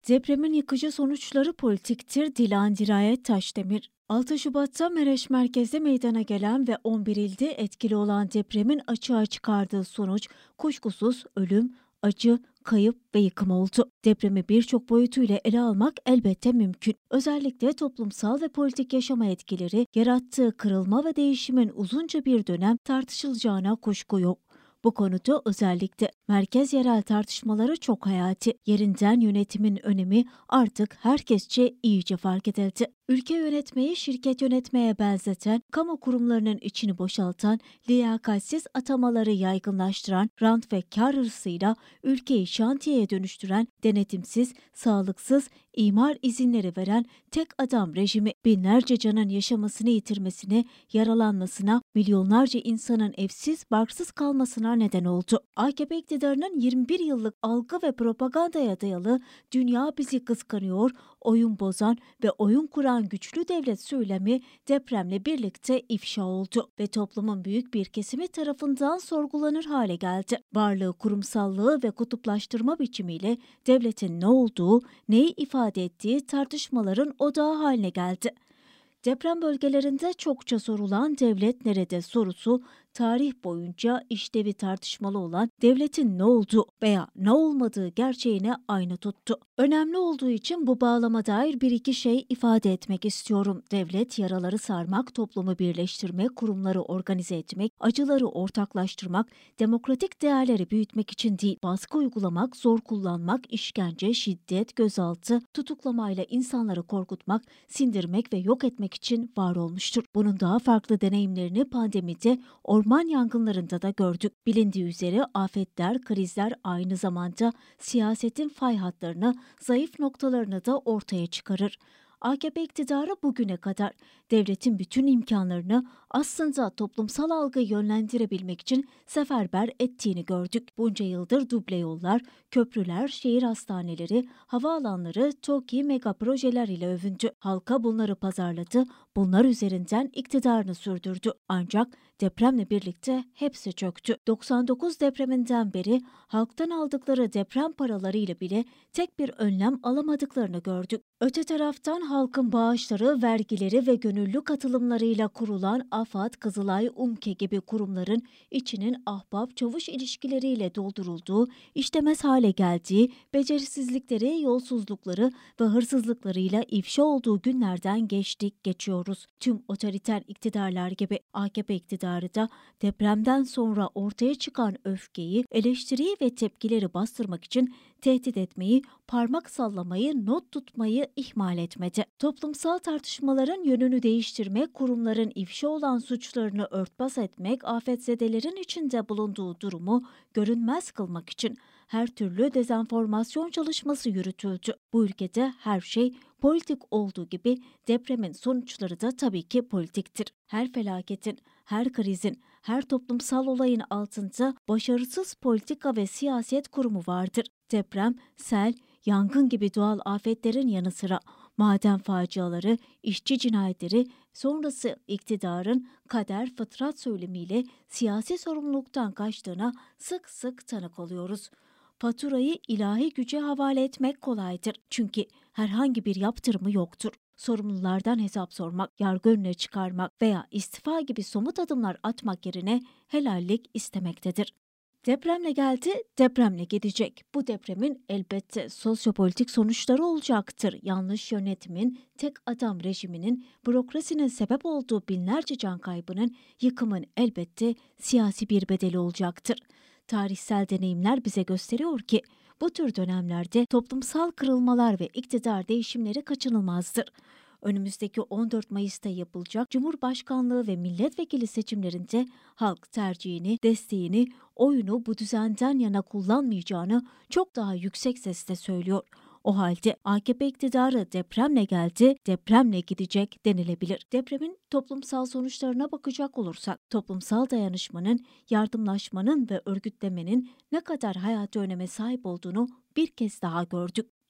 Depremin yıkıcı sonuçları politiktir. Dilan Dirayet Taşdemir. 6 Şubat'ta Mereş merkezde meydana gelen ve 11 ilde etkili olan depremin açığa çıkardığı sonuç kuşkusuz ölüm, acı, kayıp ve yıkım oldu. Depremi birçok boyutuyla ele almak elbette mümkün. Özellikle toplumsal ve politik yaşama etkileri, yarattığı kırılma ve değişimin uzunca bir dönem tartışılacağına kuşku yok. Bu konuda özellikle merkez yerel tartışmaları çok hayati. Yerinden yönetimin önemi artık herkesçe iyice fark edildi. Ülke yönetmeyi şirket yönetmeye benzeten, kamu kurumlarının içini boşaltan, liyakatsiz atamaları yaygınlaştıran, rant ve kar hırsıyla ülkeyi şantiyeye dönüştüren, denetimsiz, sağlıksız, imar izinleri veren tek adam rejimi binlerce canın yaşamasını yitirmesine, yaralanmasına, milyonlarca insanın evsiz, barksız kalmasına neden oldu. AKP iktidarının 21 yıllık algı ve propagandaya dayalı "dünya bizi kıskanıyor", oyun bozan ve oyun kuran güçlü devlet söylemi depremle birlikte ifşa oldu ve toplumun büyük bir kesimi tarafından sorgulanır hale geldi. Varlığı, kurumsallığı ve kutuplaştırma biçimiyle devletin ne olduğu, neyi ifade ettiği tartışmaların odağı haline geldi. Deprem bölgelerinde çokça sorulan "devlet nerede?" sorusu, tarih boyunca işlevi tartışmalı olan devletin ne olduğu veya ne olmadığı gerçeğine ayna tuttu. Önemli olduğu için bu bağlama dair bir iki şey ifade etmek istiyorum. Devlet, yaraları sarmak, toplumu birleştirmek, kurumları organize etmek, acıları ortaklaştırmak, demokratik değerleri büyütmek için değil, baskı uygulamak, zor kullanmak, işkence, şiddet, gözaltı, tutuklamayla insanları korkutmak, sindirmek ve yok etmek için var olmuştur. Bunun daha farklı deneyimlerini pandemide, orman yangınlarında da gördük. Bilindiği üzere afetler, krizler aynı zamanda siyasetin fay hatlarını, zayıf noktalarını da ortaya çıkarır. AKP iktidarı bugüne kadar devletin bütün imkanlarını aslında toplumsal algıyı yönlendirebilmek için seferber ettiğini gördük. Bunca yıldır duble yollar, köprüler, şehir hastaneleri, havaalanları, TOKİ mega projeler ile övündü. Halka bunları pazarladı, bunlar üzerinden iktidarını sürdürdü. Ancak depremle birlikte hepsi çöktü. 99 depreminden beri halktan aldıkları deprem paralarıyla bile tek bir önlem alamadıklarını gördük. Öte taraftan halkın bağışları, vergileri ve gönüllü katılımlarıyla kurulan AFAD, Kızılay, UMKE gibi kurumların içinin ahbap-çavuş ilişkileriyle doldurulduğu, işlemez hale geldiği, becerisizlikleri, yolsuzlukları ve hırsızlıklarıyla ifşa olduğu günlerden geçiyoruz. Tüm otoriter iktidarlar gibi AKP iktidarı da depremden sonra ortaya çıkan öfkeyi, eleştiriyi ve tepkileri bastırmak için tehdit etmeyi, parmak sallamayı, not tutmayı ihmal etmedi. Toplumsal tartışmaların yönünü değiştirmek, kurumların ifşa olan suçlarını örtbas etmek, afetzedelerin içinde bulunduğu durumu görünmez kılmak için her türlü dezenformasyon çalışması yürütüldü. Bu ülkede her şey politik olduğu gibi depremin sonuçları da tabii ki politiktir. Her felaketin, her krizin, her toplumsal olayın altında başarısız politika ve siyaset kurumu vardır. Deprem, sel, yangın gibi doğal afetlerin yanı sıra maden faciaları, işçi cinayetleri, sonrası iktidarın kader fıtrat söylemiyle siyasi sorumluluktan kaçtığına sık sık tanık oluyoruz. Faturayı ilahi güce havale etmek kolaydır. Çünkü herhangi bir yaptırımı yoktur. Sorumlulardan hesap sormak, yargı önüne çıkarmak veya istifa gibi somut adımlar atmak yerine helallik istemektedir. Depremle geldi, depremle gidecek. Bu depremin elbette sosyopolitik sonuçları olacaktır. Yanlış yönetimin, tek adam rejiminin, bürokrasinin sebep olduğu binlerce can kaybının, yıkımın elbette siyasi bir bedeli olacaktır. Tarihsel deneyimler bize gösteriyor ki bu tür dönemlerde toplumsal kırılmalar ve iktidar değişimleri kaçınılmazdır. Önümüzdeki 14 Mayıs'ta yapılacak Cumhurbaşkanlığı ve milletvekili seçimlerinde halk tercihini, desteğini, oyunu bu düzenden yana kullanmayacağını çok daha yüksek sesle söylüyor. O halde AKP iktidarı depremle geldi, depremle gidecek denilebilir. Depremin toplumsal sonuçlarına bakacak olursak, toplumsal dayanışmanın, yardımlaşmanın ve örgütlemenin ne kadar hayati öneme sahip olduğunu bir kez daha gördük.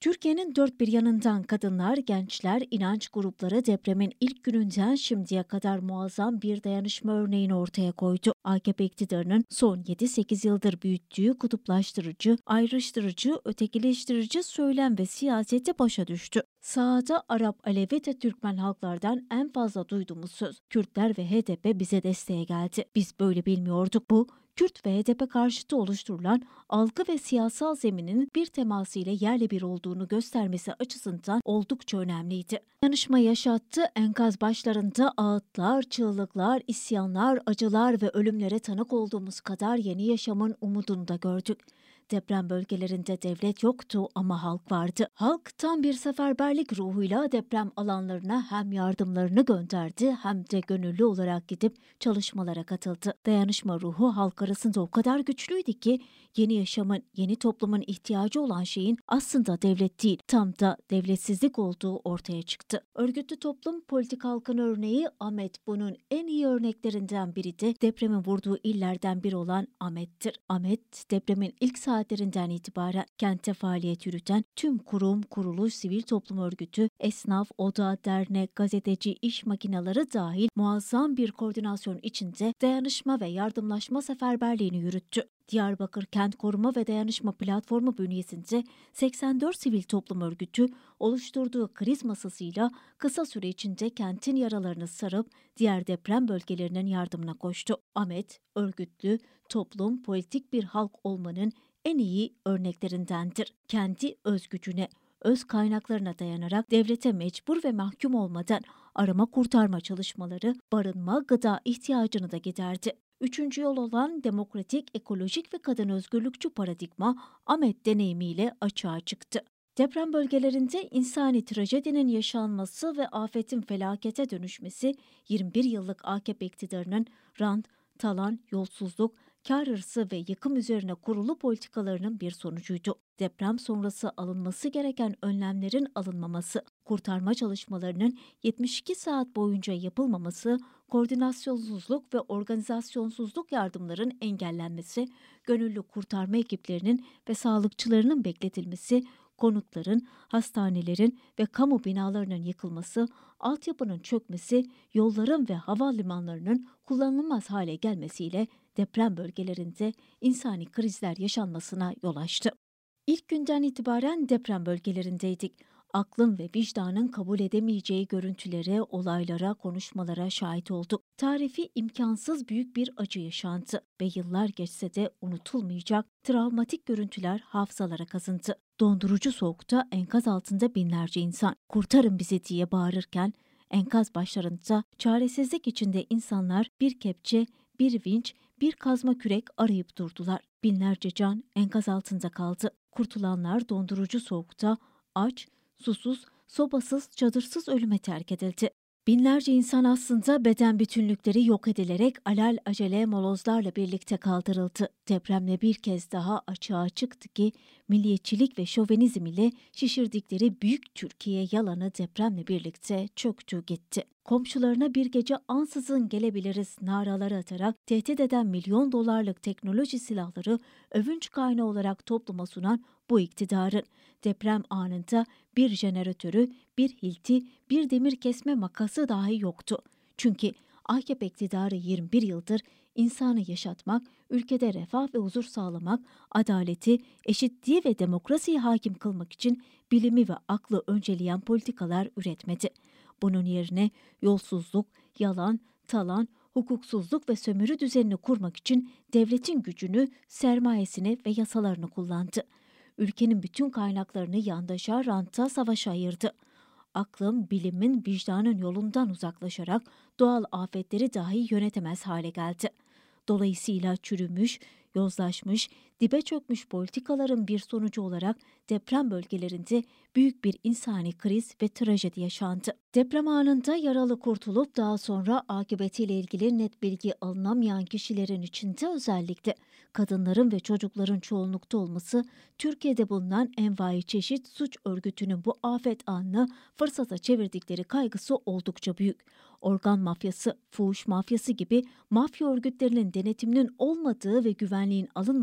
Türkiye'nin dört bir yanından kadınlar, gençler, inanç grupları depremin ilk gününden şimdiye kadar muazzam bir dayanışma örneğini ortaya koydu. AKP iktidarının son 7-8 yıldır büyüttüğü kutuplaştırıcı, ayrıştırıcı, ötekileştirici söylem ve siyaseti başa düştü. Sahada Arap, Alevi ve Türkmen halklardan en fazla duyduğumuz söz, Kürtler ve HDP bize desteğe geldi. Biz böyle bilmiyorduk. Bu, Kürt ve HDP karşıtı oluşturulan algı ve siyasal zeminin bir teması ile yerle bir olduğunu göstermesi açısından oldukça önemliydi. Dayanışma yaşattı, enkaz başlarında ağıtlar, çığlıklar, isyanlar, acılar ve ölümlere tanık olduğumuz kadar yeni yaşamın umudunu da gördük. Deprem bölgelerinde devlet yoktu ama halk vardı. Halk tam bir seferberlik ruhuyla deprem alanlarına hem yardımlarını gönderdi hem de gönüllü olarak gidip çalışmalara katıldı. Dayanışma ruhu halk arasında o kadar güçlüydü ki yeni yaşamın, yeni toplumun ihtiyacı olan şeyin aslında devlet değil, tam da devletsizlik olduğu ortaya çıktı. Örgütlü toplum politik halkın örneği Ahmet bunun en iyi örneklerinden biri de depremin vurduğu illerden biri olan Ahmet'tir. Ahmet depremin ilk saatlerinden itibaren kentte faaliyet yürüten tüm kurum, kuruluş, sivil toplum örgütü, esnaf, oda, dernek, gazeteci, iş makineleri dahil muazzam bir koordinasyon içinde dayanışma ve yardımlaşma seferberliğini yürüttü. Diyarbakır Kent Koruma ve Dayanışma Platformu bünyesinde 84 sivil toplum örgütü oluşturduğu kriz masasıyla kısa süre içinde kentin yaralarını sarıp diğer deprem bölgelerinin yardımına koştu. Ahmet, örgütlü, toplum, politik bir halk olmanın en iyi örneklerindendir. Kendi özgücüne, öz kaynaklarına dayanarak devlete mecbur ve mahkum olmadan arama kurtarma çalışmaları, barınma, gıda ihtiyacını da giderdi. Üçüncü yol olan demokratik, ekolojik ve kadın özgürlükçü paradigma Ahmet deneyimiyle açığa çıktı. Deprem bölgelerinde insani trajedinin yaşanması ve afetin felakete dönüşmesi 21 yıllık AKP iktidarının rant, talan, yolsuzluk, kar hırsı ve yıkım üzerine kurulu politikalarının bir sonucuydu. Deprem sonrası alınması gereken önlemlerin alınmaması, kurtarma çalışmalarının 72 saat boyunca yapılmaması, koordinasyonsuzluk ve organizasyonsuzluk yardımların engellenmesi, gönüllü kurtarma ekiplerinin ve sağlıkçılarının bekletilmesi, konutların, hastanelerin ve kamu binalarının yıkılması, altyapının çökmesi, yolların ve havalimanlarının kullanılmaz hale gelmesiyle deprem bölgelerinde insani krizler yaşanmasına yol açtı. İlk günden itibaren deprem bölgelerindeydik. Aklın ve vicdanın kabul edemeyeceği görüntülere, olaylara, konuşmalara şahit olduk. Tarifi imkansız büyük bir acı yaşantı ve yıllar geçse de unutulmayacak travmatik görüntüler hafızalara kazındı. Dondurucu soğukta enkaz altında binlerce insan "Kurtarın bizi!" diye bağırırken enkaz başlarında çaresizlik içinde insanlar bir kepçe, bir vinç, bir kazma kürek arayıp durdular. Binlerce can enkaz altında kaldı. Kurtulanlar dondurucu soğukta aç, susuz, sobasız, çadırsız ölüme terk edildi. Binlerce insan aslında beden bütünlükleri yok edilerek alelacele molozlarla birlikte kaldırıldı. Depremle bir kez daha açığa çıktı ki milliyetçilik ve şovenizm ile şişirdikleri büyük Türkiye yalanı depremle birlikte çöktü gitti. Komşularına bir gece ansızın gelebiliriz naraları atarak tehdit eden milyon dolarlık teknoloji silahları övünç kaynağı olarak topluma sunan bu iktidarın deprem anında bir jeneratörü, bir hilti, bir demir kesme makası dahi yoktu. Çünkü AKP iktidarı 21 yıldır insanı yaşatmak, ülkede refah ve huzur sağlamak, adaleti, eşitliği ve demokrasiyi hakim kılmak için bilimi ve aklı önceleyen politikalar üretmedi. Bunun yerine yolsuzluk, yalan, talan, hukuksuzluk ve sömürü düzenini kurmak için devletin gücünü, sermayesini ve yasalarını kullandı. Ülkenin bütün kaynaklarını yandaşa, ranta, savaşa ayırdı. Aklın, bilimin, vicdanın yolundan uzaklaşarak doğal afetleri dahi yönetemez hale geldi. Dolayısıyla çürümüş, yozlaşmış, dibe çökmüş politikaların bir sonucu olarak deprem bölgelerinde büyük bir insani kriz ve trajedi yaşandı. Deprem anında yaralı kurtulup daha sonra akıbetiyle ilgili net bilgi alınamayan kişilerin içinde özellikle kadınların ve çocukların çoğunlukta olması, Türkiye'de bulunan envai çeşit suç örgütünün bu afet anını fırsata çevirdikleri kaygısı oldukça büyük. Organ mafyası, fuhuş mafyası gibi mafya örgütlerinin denetiminin olmadığı ve güvenliğin alınmadığı deprem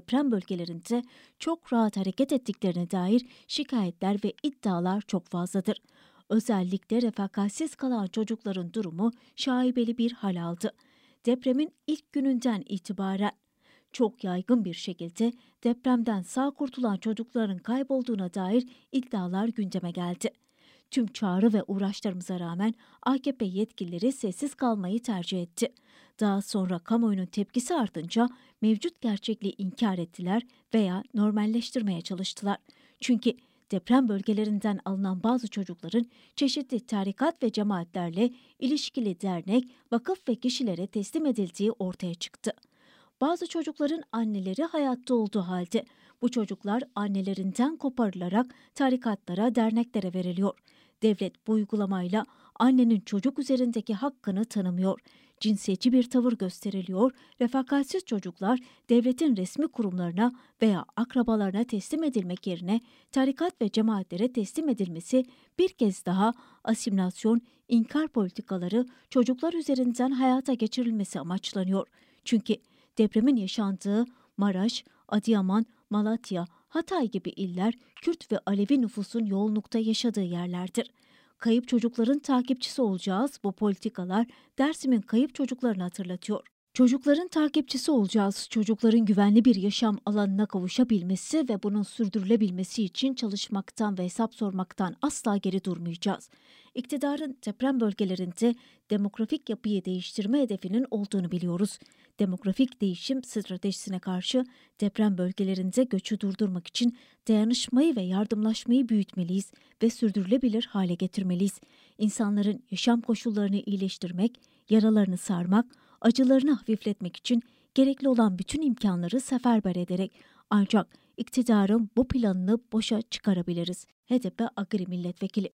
deprem bölgelerinde çok rahat hareket ettiklerine dair şikayetler ve iddialar çok fazladır. Özellikle refakatsiz kalan çocukların durumu şaibeli bir hal aldı. Depremin ilk gününden itibaren çok yaygın bir şekilde depremden sağ kurtulan çocukların kaybolduğuna dair iddialar gündeme geldi. Tüm çağrı ve uğraşlarımıza rağmen AKP yetkilileri sessiz kalmayı tercih etti. Daha sonra kamuoyunun tepkisi artınca mevcut gerçekliği inkar ettiler veya normalleştirmeye çalıştılar. Çünkü deprem bölgelerinden alınan bazı çocukların çeşitli tarikat ve cemaatlerle ilişkili dernek, vakıf ve kişilere teslim edildiği ortaya çıktı. Bazı çocukların anneleri hayatta olduğu halde bu çocuklar annelerinden koparılarak tarikatlara, derneklere veriliyor. Devlet bu uygulamayla annenin çocuk üzerindeki hakkını tanımıyor. Cinsiyetçi bir tavır gösteriliyor. Refakatsiz çocuklar devletin resmi kurumlarına veya akrabalarına teslim edilmek yerine tarikat ve cemaatlere teslim edilmesi bir kez daha asimilasyon, inkar politikaları çocuklar üzerinden hayata geçirilmesi amaçlanıyor. Çünkü depremin yaşandığı Maraş, Adıyaman, Malatya, Hatay gibi iller Kürt ve Alevi nüfusun yoğunlukta yaşadığı yerlerdir. Kayıp çocukların takipçisi olacağız. Bu politikalar Dersim'in kayıp çocuklarını hatırlatıyor. Çocukların takipçisi olacağız. Çocukların güvenli bir yaşam alanına kavuşabilmesi ve bunun sürdürülebilmesi için çalışmaktan ve hesap sormaktan asla geri durmayacağız. İktidarın deprem bölgelerinde demografik yapıyı değiştirme hedefinin olduğunu biliyoruz. Demografik değişim stratejisine karşı deprem bölgelerinde göçü durdurmak için dayanışmayı ve yardımlaşmayı büyütmeliyiz ve sürdürülebilir hale getirmeliyiz. İnsanların yaşam koşullarını iyileştirmek, yaralarını sarmak, acılarını hafifletmek için gerekli olan bütün imkanları seferber ederek ancak iktidarın bu planını boşa çıkarabiliriz. HDP Agri Milletvekili